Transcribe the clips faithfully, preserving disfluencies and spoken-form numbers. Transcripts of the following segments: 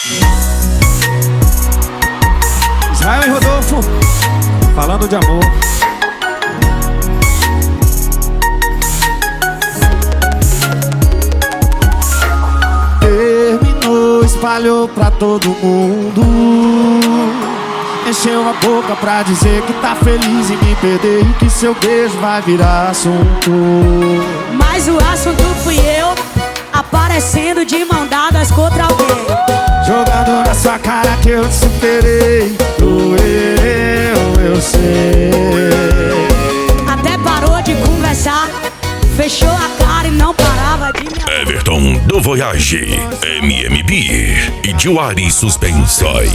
Israel e Rodolfo, falando de amor. Terminou, espalhou pra todo mundo. Encheu a boca pra dizer que tá feliz em me perder e que seu beijo vai virar assunto. Mas o assunto fui eu, aparecendo de mão dadas contra alguém, jogando na sua cara que eu te superei. Doeu, eu sei. Até parou de conversar, fechou a cara e não parava de me... Everton do Voyage, M M B e Juari Suspensões.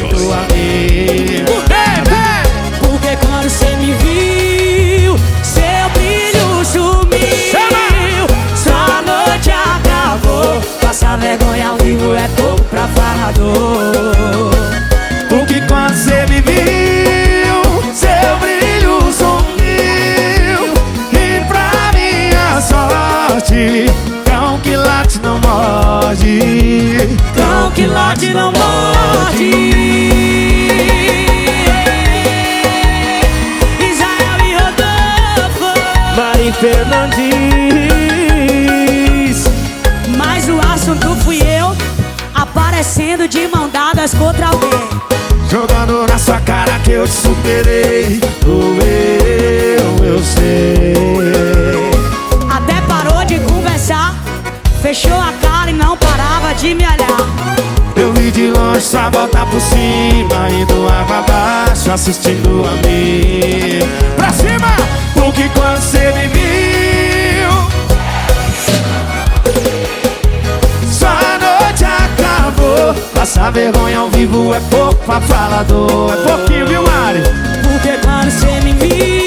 Porque quando cê me viu, seu brilho sumiu. Sua noite acabou. Passar vergonha ao vivo é pouco pra falador. Porque quando cê me viu, seu brilho sumiu. E pra minha sorte, cão que late não morde. Cão que late não morde. Israel e Rodolfo, Mari Fernandes. mas o assunto fui eu, aparecendo de mão dadas contra alguém, Jogando na sua cara que eu te superei. Doeu, eu sei. até parou de conversar, fechou a cara e não parava de me olhar. Eu vi de longe só voltar por cima, indo água abaixo, assistindo a mim. Pra cima! Porque quando cê me viu, sua noite acabou. Passar vergonha ao vivo é pouco pra falador. É pouquinho, viu, Mari? Porque quando cê me viu,